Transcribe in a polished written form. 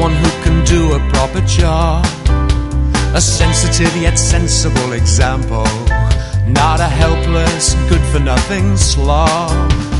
someone who can do a proper job. A sensitive yet sensible example, not a helpless, good-for-nothing slob.